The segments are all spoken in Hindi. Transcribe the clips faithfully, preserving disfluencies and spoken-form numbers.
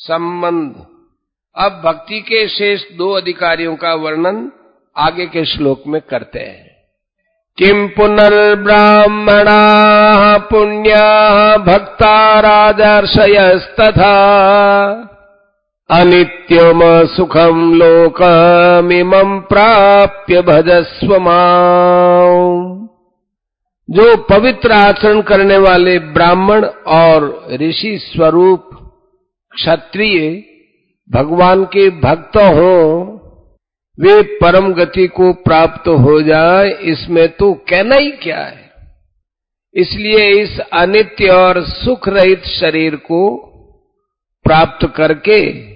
संबंध। अब भक्ति के शेष दो अधिकारियों का वर्णन आगे के श्लोक में करते हैं। किम पुनर्ब्राह्मणाः पुण्याः भक्ता राजर्षयस्तथा अनित्यम सुखम लोकमिमं प्राप्य भजस्व माम्। जो पवित्र आचरण करने वाले ब्राह्मण और ऋषि स्वरूप क्षत्रिय भगवान के भक्त हो, वे परम गति को प्राप्त हो जाए, इसमें तो कहना ही क्या है। इसलिए इस अनित्य और सुख रहित शरीर को प्राप्त करके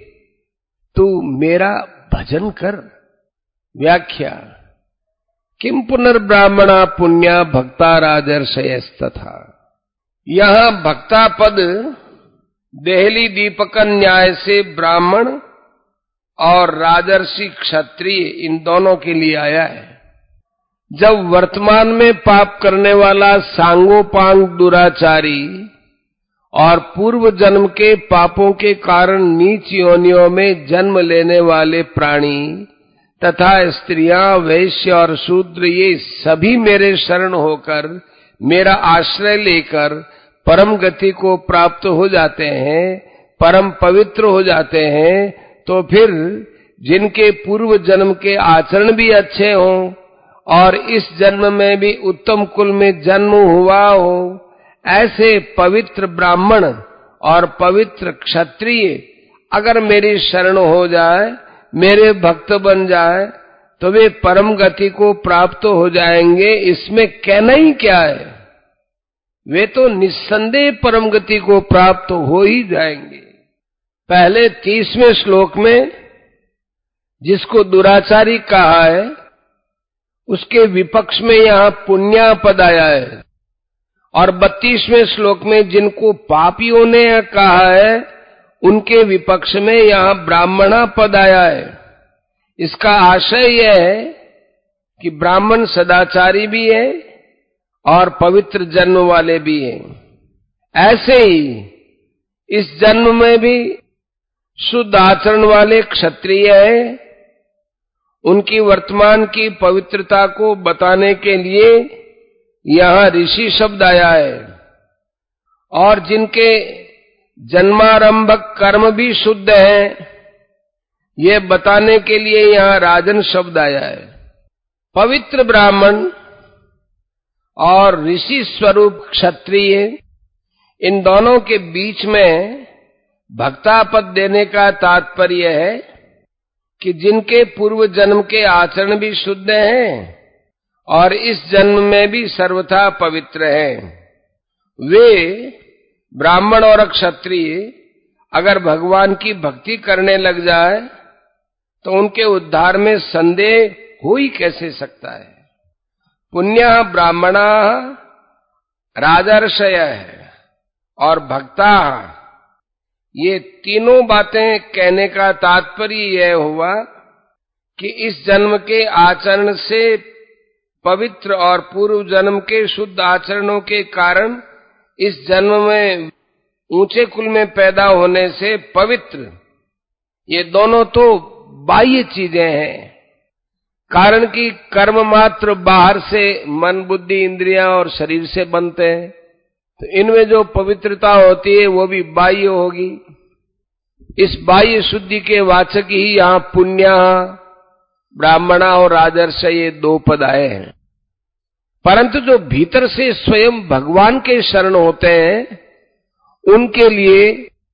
तू मेरा भजन कर। व्याख्या। किम पुनर्ब्राह्मणा पुण्या भक्ता राजर्षयस्तथा। यहां भक्ता पद देहली दीपकन न्याय से ब्राह्मण और राजर्षि क्षत्रिय इन दोनों के लिए आया है। जब वर्तमान में पाप करने वाला सांगोपांग दुराचारी और पूर्व जन्म के पापों के कारण नीच योनियों में जन्म लेने वाले प्राणी तथा स्त्रियां, वैश्य और शूद्र, ये सभी मेरे शरण होकर मेरा आश्रय लेकर परम गति को प्राप्त हो जाते हैं, परम पवित्र हो जाते हैं, तो फिर जिनके पूर्व जन्म के आचरण भी अच्छे हों और इस जन्म में भी उत्तम कुल में जन्म हुआ हो, ऐसे पवित्र ब्राह्मण और पवित्र क्षत्रिय अगर मेरी शरण हो जाए, मेरे भक्त बन जाए, तो वे परम गति को प्राप्त हो जाएंगे। इसमें कहना ही क्या है, वे तो निस्संदेह परम गति को प्राप्त हो ही जाएंगे। पहले तीसवें श्लोक में जिसको दुराचारी कहा है, उसके विपक्ष में यहां पुण्या पद आया है, और बत्तीसवें श्लोक में जिनको पापियों ने कहा है, उनके विपक्ष में यहां ब्राह्मणा पद आया है। इसका आशय यह है कि ब्राह्मण सदाचारी भी है और पवित्र जन्म वाले भी हैं। ऐसे ही इस जन्म में भी शुद्ध आचरण वाले क्षत्रिय हैं। उनकी वर्तमान की पवित्रता को बताने के लिए यहां ऋषि शब्द आया है, और जिनके जन्मारंभक कर्म भी शुद्ध हैं, ये बताने के लिए यहां राजन शब्द आया है। पवित्र ब्राह्मण और ऋषि स्वरूप क्षत्रिय, इन दोनों के बीच में भक्ता पद देने का तात्पर्य है कि जिनके पूर्व जन्म के आचरण भी शुद्ध हैं और इस जन्म में भी सर्वथा पवित्र हैं, वे ब्राह्मण और क्षत्रिय अगर भगवान की भक्ति करने लग जाए तो उनके उद्धार में संदेह हो ही कैसे सकता है। पुण्य ब्राह्मणा राजर्षय और भक्ता, ये तीनों बातें कहने का तात्पर्य यह हुआ कि इस जन्म के आचरण से पवित्र और पूर्व जन्म के शुद्ध आचरणों के कारण इस जन्म में ऊंचे कुल में पैदा होने से पवित्र, ये दोनों तो बाह्य चीजें हैं। कारण कि कर्म मात्र बाहर से मन, बुद्धि, इंद्रियां और शरीर से बनते हैं, तो इनमें जो पवित्रता होती है वो भी बाह्य होगी। इस बाह्य शुद्धि के वाचक ही यहां पुण्य, ब्राह्मणा और राजर्षय, ये दो पद आए हैं। परंतु जो भीतर से स्वयं भगवान के शरण होते हैं, उनके लिए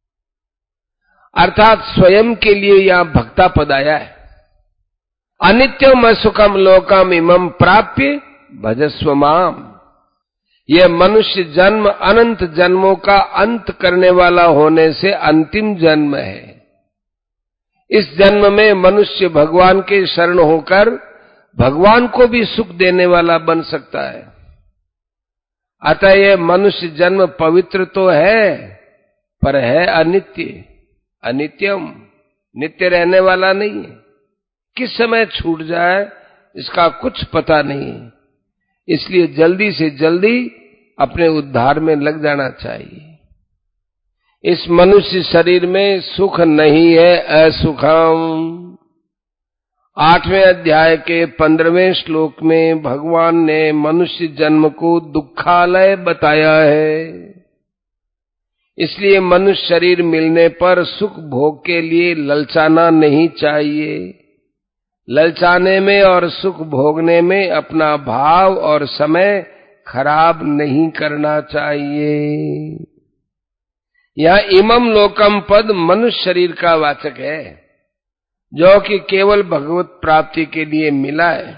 अर्थात स्वयं के लिए यहां भक्ता पद आया है। अनित्यम सुखम लोकम इमं प्राप्य भजस्व माम। यह मनुष्य जन्म अनंत जन्मों का अंत करने वाला होने से अंतिम जन्म है। इस जन्म में मनुष्य भगवान के शरण होकर भगवान को भी सुख देने वाला बन सकता है। अतः यह मनुष्य जन्म पवित्र तो है, पर है अनित्य। अनित्यम, नित्य रहने वाला नहीं है। किस समय छूट जाए इसका कुछ पता नहीं है। इसलिए जल्दी से जल्दी अपने उद्धार में लग जाना चाहिए। इस मनुष्य शरीर में सुख नहीं है, असुखम। आठवें अध्याय के पंद्रहवें श्लोक में भगवान ने मनुष्य जन्म को दुखालय बताया है। इसलिए मनुष्य शरीर मिलने पर सुख भोग के लिए ललचाना नहीं चाहिए। ललचाने में और सुख भोगने में अपना भाव और समय खराब नहीं करना चाहिए। यह इमम लोकम पद मनुष्य शरीर का वाचक है, जो कि केवल भगवत प्राप्ति के लिए मिला है।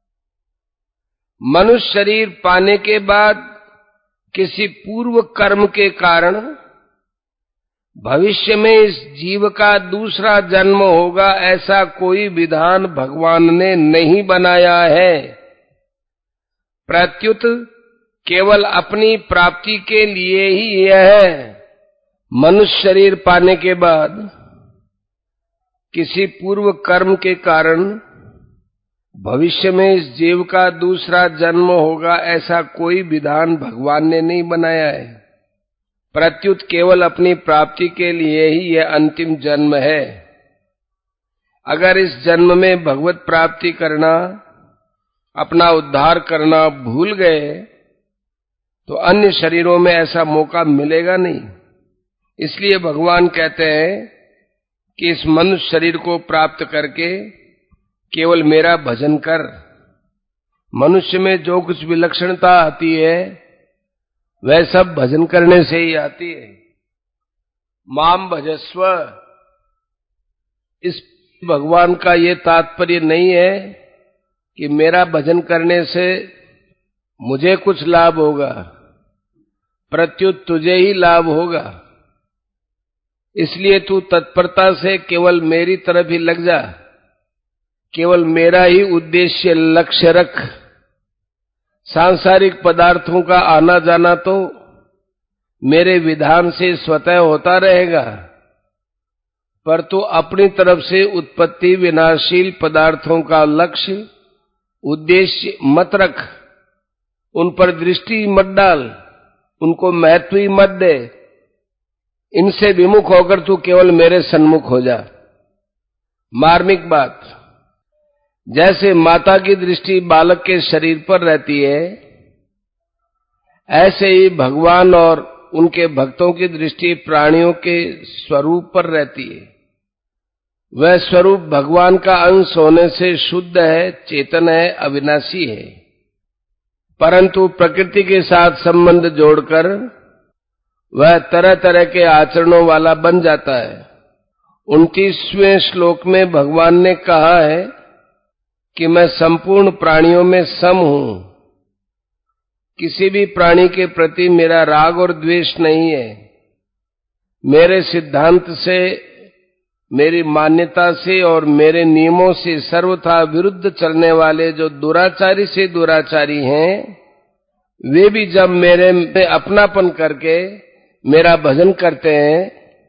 मनुष्य शरीर पाने के बाद किसी पूर्व कर्म के कारण भविष्य में इस जीव का दूसरा जन्म होगा, ऐसा कोई विधान भगवान ने नहीं बनाया है। प्रत्युत केवल अपनी प्राप्ति के लिए ही यह मनुष्य शरीर पाने के बाद किसी पूर्व कर्म के कारण भविष्य में इस जीव का दूसरा जन्म होगा, ऐसा कोई विधान भगवान ने नहीं बनाया है। प्रत्युत केवल अपनी प्राप्ति के लिए ही यह अंतिम जन्म है। अगर इस जन्म में भगवत प्राप्ति करना, अपना उद्धार करना भूल गए तो अन्य शरीरों में ऐसा मौका मिलेगा नहीं। इसलिए भगवान कहते हैं कि इस मनुष्य शरीर को प्राप्त करके केवल मेरा भजन कर। मनुष्य में जो कुछ विलक्षणता आती है वह सब भजन करने से ही आती है। माम भजस्व, इस भगवान का ये तात्पर्य नहीं है कि मेरा भजन करने से मुझे कुछ लाभ होगा, प्रत्युत तुझे ही लाभ होगा। इसलिए तू तत्परता से केवल मेरी तरफ ही लग जा, केवल मेरा ही उद्देश्य लक्ष्य रख। सांसारिक पदार्थों का आना जाना तो मेरे विधान से स्वतः होता रहेगा, पर तू अपनी तरफ से उत्पत्ति विनाशील पदार्थों का लक्ष्य उद्देश्य मत रख, उन पर दृष्टि मत डाल, उनको महत्व ही मत दे। इनसे विमुख होकर तू केवल मेरे सन्मुख हो जा। मार्मिक बात, जैसे माता की दृष्टि बालक के शरीर पर रहती है, ऐसे ही भगवान और उनके भक्तों की दृष्टि प्राणियों के स्वरूप पर रहती है। वह स्वरूप भगवान का अंश होने से शुद्ध है, चेतन है, अविनाशी है, परंतु प्रकृति के साथ संबंध जोड़कर वह तरह तरह के आचरणों वाला बन जाता है। उनतीसवें श्लोक में भगवान ने कहा है कि मैं संपूर्ण प्राणियों में सम हूं। किसी भी प्राणी के प्रति मेरा राग और द्वेष नहीं है। मेरे सिद्धांत से, मेरी मान्यता से और मेरे नियमों से सर्वथा विरुद्ध चलने वाले जो दुराचारी से दुराचारी हैं, वे भी जब मेरे में अपनापन करके मेरा भजन करते हैं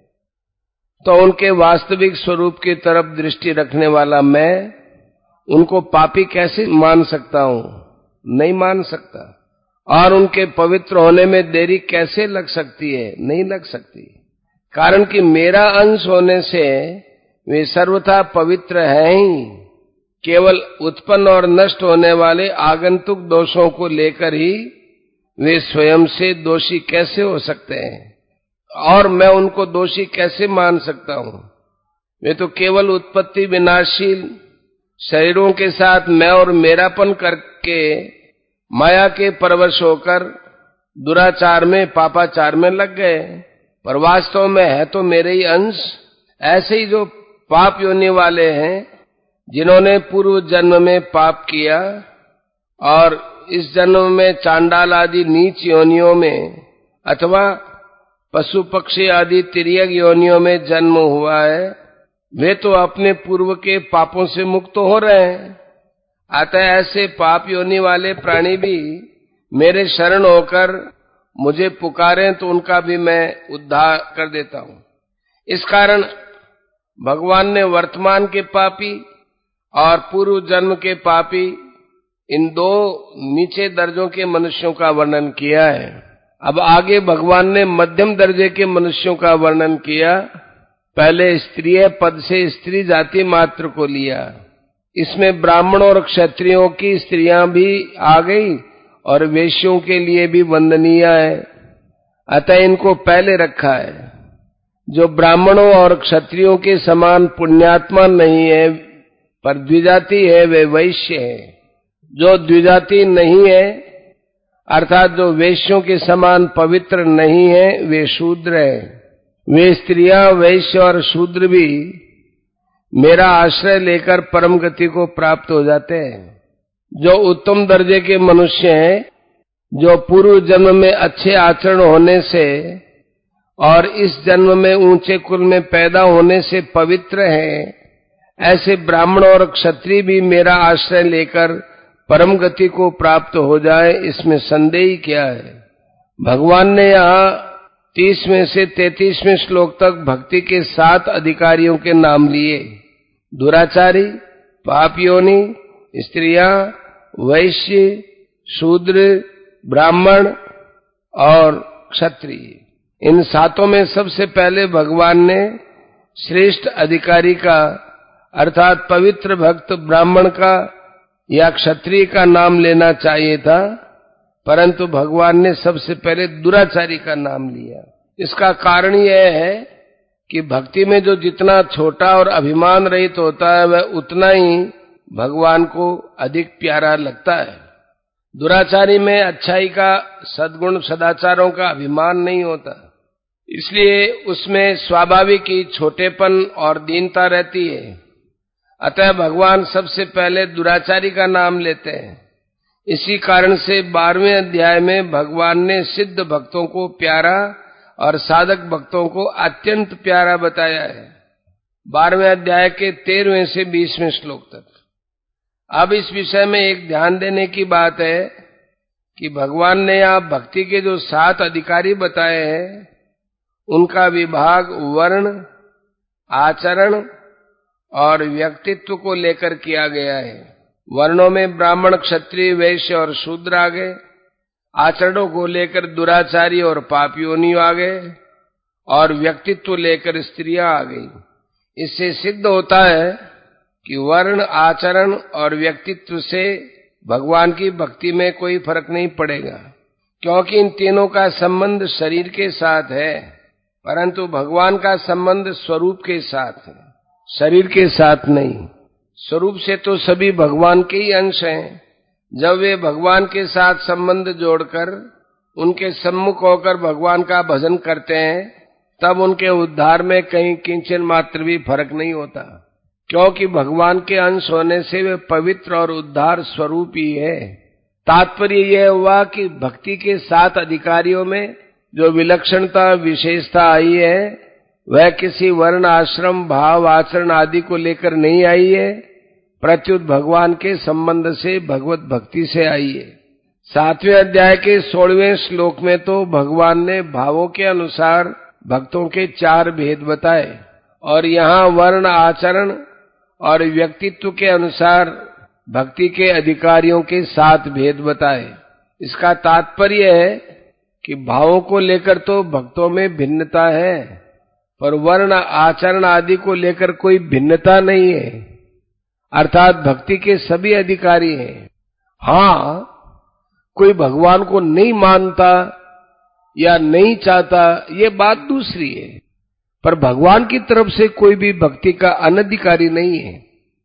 तो उनके वास्तविक स्वरूप की तरफ दृष्टि रखने वाला मैं उनको पापी कैसे मान सकता हूं? नहीं मान सकता। और उनके पवित्र होने में देरी कैसे लग सकती है? नहीं लग सकती, कारण कि मेरा अंश होने से वे सर्वथा पवित्र हैं ही। केवल उत्पन्न और नष्ट होने वाले आगंतुक दोषों को लेकर ही वे स्वयं से दोषी कैसे हो सकते हैं, और मैं उनको दोषी कैसे मान सकता हूं? वे तो केवल उत्पत्ति विनाशील शरीरों के साथ मैं और मेरापन करके माया के परवश होकर दुराचार में, पापाचार में लग गए, पर वास्तव में है तो मेरे ही अंश। ऐसे ही जो पाप योनि वाले हैं, जिन्होंने पूर्व जन्म में पाप किया और इस जन्म में चांडाल आदि नीच योनियों में अथवा पशु पक्षी आदि तिर्यक योनियों में जन्म हुआ है, वे तो अपने पूर्व के पापों से मुक्त हो रहे हैं। अतः ऐसे पाप योनि वाले प्राणी भी मेरे शरण होकर मुझे पुकारें तो उनका भी मैं उद्धार कर देता हूं। इस कारण भगवान ने वर्तमान के पापी और पूर्व जन्म के पापी, इन दो नीचे दर्जों के मनुष्यों का वर्णन किया है। अब आगे भगवान ने मध्यम दर्जे के मनुष्यों का वर्णन किया। पहले स्त्रीय पद से स्त्री जाति मात्र को लिया। इसमें ब्राह्मणों और क्षत्रियों की स्त्रियां भी आ गई और वैश्यों के लिए भी वंदनीय है, अतः इनको पहले रखा है। जो ब्राह्मणों और क्षत्रियों के समान पुण्यात्मा नहीं है पर द्विजाति है, वे वैश्य है। जो द्विजाति नहीं है अर्थात जो वैश्यों के समान पवित्र नहीं है, वे शूद्र है। वे स्त्रियां वैश्य और शूद्र भी मेरा आश्रय लेकर परम गति को प्राप्त हो जाते हैं। जो उत्तम दर्जे के मनुष्य हैं, जो पूर्व जन्म में अच्छे आचरण होने से और इस जन्म में ऊंचे कुल में पैदा होने से पवित्र हैं, ऐसे ब्राह्मण और क्षत्रिय भी मेरा आश्रय लेकर परम गति को प्राप्त हो जाए, इसमें संदेह क्या है। भगवान ने यहाँ तीस में से तैंतीसवें श्लोक तक भक्ति के सात अधिकारियों के नाम लिए। दुराचारी, पापयोनि, स्त्रियां, वैश्य, शूद्र, ब्राह्मण और क्षत्रिय। इन सातों में सबसे पहले भगवान ने श्रेष्ठ अधिकारी का अर्थात पवित्र भक्त ब्राह्मण का या क्षत्रिय का नाम लेना चाहिए था, परंतु भगवान ने सबसे पहले दुराचारी का नाम लिया। इसका कारण यह है कि भक्ति में जो जितना छोटा और अभिमान रहित होता है, वह उतना ही भगवान को अधिक प्यारा लगता है। दुराचारी में अच्छाई का, सद्गुण सदाचारों का अभिमान नहीं होता, इसलिए उसमें स्वाभाविक ही छोटेपन और दीनता रहती है। अतः भगवान सबसे पहले दुराचारी का नाम लेते हैं। इसी कारण से बारहवें अध्याय में भगवान ने सिद्ध भक्तों को प्यारा और साधक भक्तों को अत्यंत प्यारा बताया है, बारहवें अध्याय के तेरहवें से बीसवें श्लोक तक। अब इस विषय में एक ध्यान देने की बात है कि भगवान ने यहाँ भक्ति के जो सात अधिकारी बताए हैं, उनका विभाग वर्ण, आचरण और व्यक्तित्व को लेकर किया गया है। वर्णों में ब्राह्मण, क्षत्रिय, वैश्य और शूद्र आ गए। आचरणों को लेकर दुराचारी और पापियोनि आ गए और व्यक्तित्व लेकर स्त्रियां आ गई। इससे सिद्ध होता है कि वर्ण, आचरण और व्यक्तित्व से भगवान की भक्ति में कोई फर्क नहीं पड़ेगा, क्योंकि इन तीनों का संबंध शरीर के साथ है, परंतु भगवान का संबंध स्वरूप के साथ है, शरीर के साथ नहीं। स्वरूप से तो सभी भगवान के ही अंश हैं। जब वे भगवान के साथ संबंध जोड़कर उनके सम्मुख होकर भगवान का भजन करते हैं, तब उनके उद्धार में कहीं किंचन मात्र भी फर्क नहीं होता, क्योंकि भगवान के अंश होने से वे पवित्र और उद्धार स्वरूप ही है। तात्पर्य यह हुआ कि भक्ति के सात अधिकारियों में जो विलक्षणता, विशेषता आई है, वह किसी वर्ण, आश्रम, भाव, आचरण आदि को लेकर नहीं आई है, प्रत्युत भगवान के संबंध से, भगवत भक्ति से आई है। सातवें अध्याय के सोलहवें श्लोक में तो भगवान ने भावों के अनुसार भक्तों के चार भेद बताए और यहाँ वर्ण, आचरण और व्यक्तित्व के अनुसार भक्ति के अधिकारियों के सात भेद बताए। इसका तात्पर्य है कि भावों को लेकर तो भक्तों में भिन्नता है, पर वर्ण, आचरण आदि को लेकर कोई भिन्नता नहीं है, अर्थात भक्ति के सभी अधिकारी हैं। हाँ, कोई भगवान को नहीं मानता या नहीं चाहता, ये बात दूसरी है, पर भगवान की तरफ से कोई भी भक्ति का अनधिकारी नहीं है।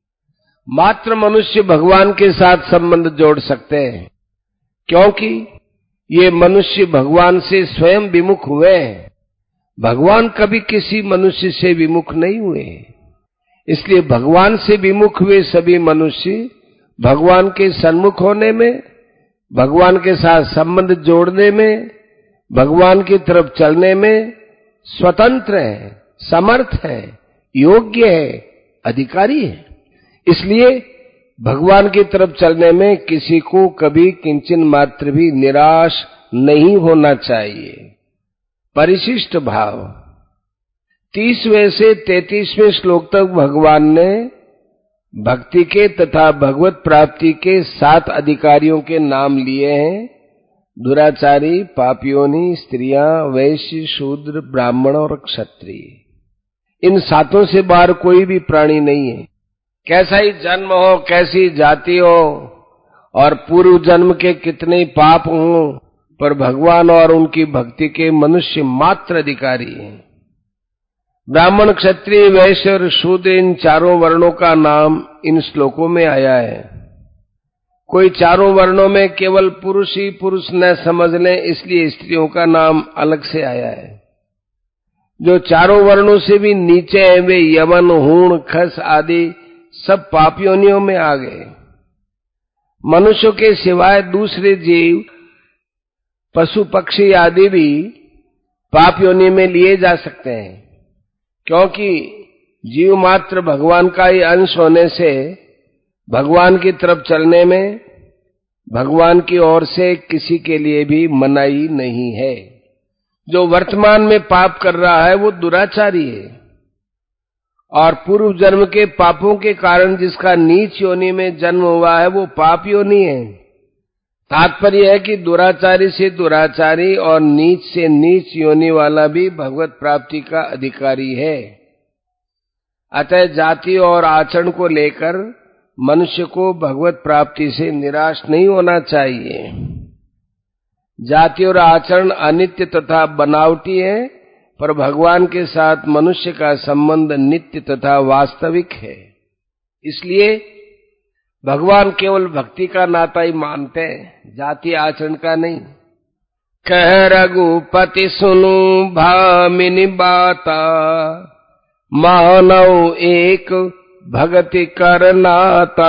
मात्र मनुष्य भगवान के साथ संबंध जोड़ सकते हैं, क्योंकि ये मनुष्य भगवान से स्वयं विमुख हुए हैं। भगवान कभी किसी मनुष्य से विमुख नहीं हुए, इसलिए भगवान से विमुख हुए सभी मनुष्य भगवान के सन्मुख होने में, भगवान के साथ संबंध जोड़ने में, भगवान की तरफ चलने में स्वतंत्र है, समर्थ है, योग्य है, अधिकारी है। इसलिए भगवान की तरफ चलने में किसी को कभी किंचन मात्र भी निराश नहीं होना चाहिए। परिशिष्ट भाव। तीसवें से तैंतीसवें श्लोक तक भगवान ने भक्ति के तथा भगवत प्राप्ति के सात अधिकारियों के नाम लिए हैं, दुराचारी, पापियोनी, स्त्रियां, वैश्य, शूद्र, ब्राह्मण और क्षत्रिय, इन सातों से बाहर कोई भी प्राणी नहीं है। कैसा ही जन्म हो, कैसी जाति हो और पूर्व जन्म के कितने ही पाप हों, पर भगवान और उनकी भक्ति के मनुष्य मात्र अधिकारी हैं। ब्राह्मण, क्षत्रिय, वैश्य और शूद्र, इन चारों वर्णों का नाम इन श्लोकों में आया है। कोई चारों वर्णों में केवल पुरुष ही पुरुष न समझ लें, इसलिए स्त्रियों का नाम अलग से आया है। जो चारों वर्णों से भी नीचे हैं, वे यवन, हूण, खस आदि सब पाप योनियों में आ गए। मनुष्यों के सिवाय दूसरे जीव, पशु, पक्षी आदि भी पाप योनि में लिए जा सकते हैं, क्योंकि जीव मात्र भगवान का ही अंश होने से भगवान की तरफ चलने में भगवान की ओर से किसी के लिए भी मनाही नहीं है। जो वर्तमान में पाप कर रहा है वो दुराचारी है, और पूर्व जन्म के पापों के कारण जिसका नीच योनि में जन्म हुआ है वो पाप योनि है। तात्पर्य है कि दुराचारी से दुराचारी और नीच से नीच योनि वाला भी भगवत प्राप्ति का अधिकारी है। अतः जाति और आचरण को लेकर मनुष्य को भगवत प्राप्ति से निराश नहीं होना चाहिए। जाति और आचरण अनित्य तथा बनावटी है, पर भगवान के साथ मनुष्य का संबंध नित्य तथा वास्तविक है। इसलिए भगवान केवल भक्ति का नाता ही मानते हैं, जाति आचरण का नहीं। कह रघुपति सुनु भामिनी बाता, मानव एक भगति कर नाता,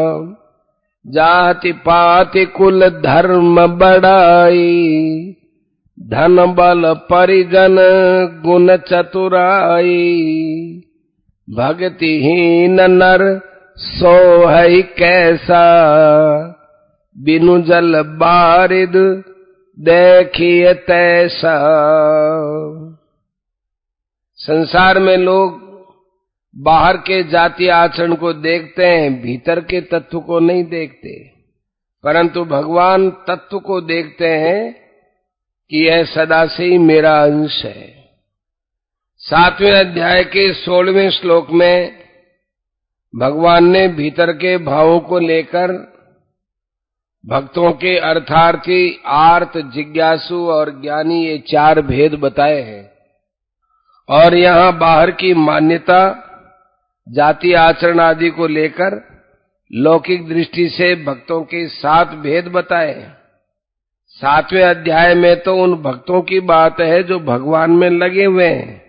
जाति पाति कुल धर्म बढ़ाई, धन बल परिजन गुण चतुराई, भक्तिहीन नर सोहई कैसा, बिनु जल बारिद देखिए तैसा। संसार में लोग बाहर के जाति आचरण को देखते हैं, भीतर के तत्व को नहीं देखते, परंतु भगवान तत्व को देखते हैं कि यह सदा से ही मेरा अंश है। सातवें अध्याय के सोलहवें श्लोक में भगवान ने भीतर के भावों को लेकर भक्तों के अर्थार्थी, आर्त, जिज्ञासु और ज्ञानी ये चार भेद बताए हैं, और यहाँ बाहर की मान्यता, जाति आचरण आदि को लेकर लौकिक दृष्टि से भक्तों के सात भेद बताए। सातवें अध्याय में तो उन भक्तों की बात है जो भगवान में लगे हुए हैं,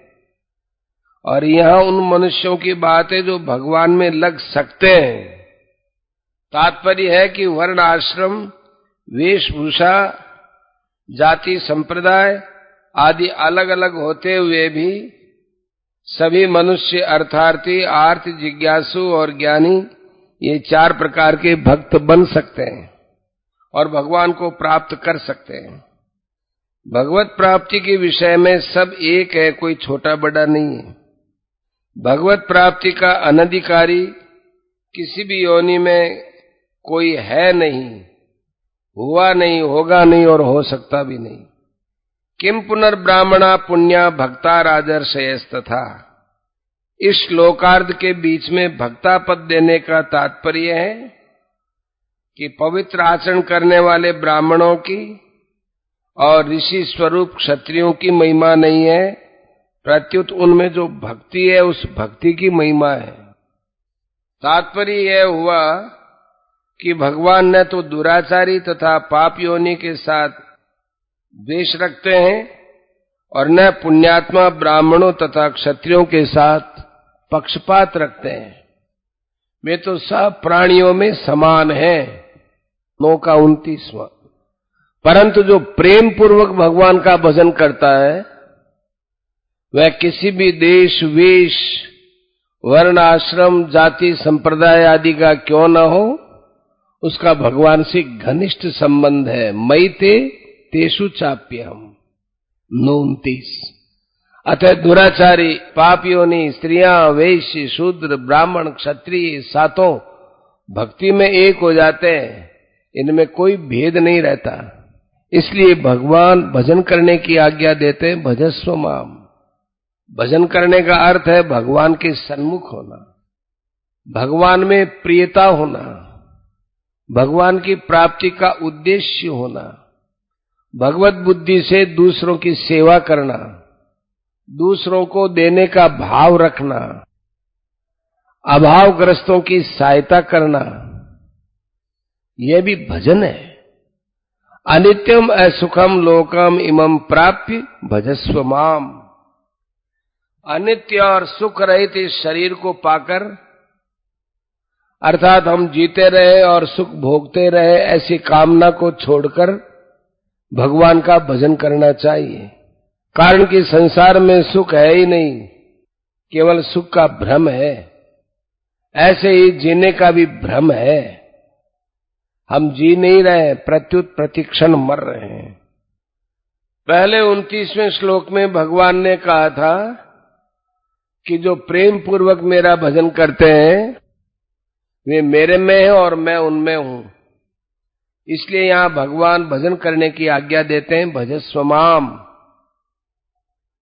और यहाँ उन मनुष्यों की बात है जो भगवान में लग सकते हैं। तात्पर्य है कि वर्ण, आश्रम, वेशभूषा, जाति, संप्रदाय आदि अलग अलग होते हुए भी सभी मनुष्य अर्थार्थी, आर्त, जिज्ञासु और ज्ञानी ये चार प्रकार के भक्त बन सकते हैं और भगवान को प्राप्त कर सकते हैं। भगवत प्राप्ति के विषय में सब एक है, कोई छोटा बड़ा नहीं है। भगवत प्राप्ति का अनधिकारी किसी भी योनि में कोई है नहीं, हुआ नहीं, होगा नहीं और हो सकता भी नहीं। किम पुनर्ब्राह्मणा पुण्या भक्ता राजर्षयस्तथा। इस श्लोकार्ध के बीच में भक्ता पद देने का तात्पर्य है कि पवित्र आचरण करने वाले ब्राह्मणों की और ऋषि स्वरूप क्षत्रियों की महिमा नहीं है, प्रत्युत उनमें जो भक्ति है उस भक्ति की महिमा है। तात्पर्य यह हुआ कि भगवान न तो दुराचारी तथा पाप योनि के साथ द्वेष रखते हैं और न पुण्यात्मा ब्राह्मणों तथा क्षत्रियों के साथ पक्षपात रखते हैं। वे तो सब प्राणियों में समान हैं। नौ का उनतीसवां। परंतु जो प्रेम पूर्वक भगवान का भजन करता है वह किसी भी देश, वेश, वर्ण, आश्रम, जाति, संप्रदाय आदि का क्यों न हो, उसका भगवान से घनिष्ठ संबंध है। मयि ते तेषु चाप्यहम्। उनतीस। अतः दुराचारी, पापियोनि, स्त्रियां, वैश्य, शूद्र, ब्राह्मण, क्षत्रिय सातों भक्ति में एक हो जाते हैं। इनमें कोई भेद नहीं रहता। इसलिए भगवान भजन करने की आज्ञा देते हैं, भजस्व माम। भजन करने का अर्थ है भगवान के सन्मुख होना, भगवान में प्रियता होना, भगवान की प्राप्ति का उद्देश्य होना, भगवत बुद्धि से दूसरों की सेवा करना, दूसरों को देने का भाव रखना, अभावग्रस्तों की सहायता करना, यह भी भजन है। अनित्यम असुखम लोकम इमं प्राप्य भजस्व माम। अनित्य और सुख रहित इस शरीर को पाकर, अर्थात हम जीते रहे और सुख भोगते रहे, ऐसी कामना को छोड़कर भगवान का भजन करना चाहिए। कारण कि संसार में सुख है ही नहीं, केवल सुख का भ्रम है। ऐसे ही जीने का भी भ्रम है। हम जी नहीं रहे, प्रत्युत प्रतिक्षण मर रहे हैं। पहले उनतीसवें श्लोक में भगवान ने कहा था कि जो प्रेम पूर्वक मेरा भजन करते हैं वे मेरे में हैं और मैं उनमें हूं। इसलिए यहां भगवान भजन करने की आज्ञा देते हैं, भजस्व माम।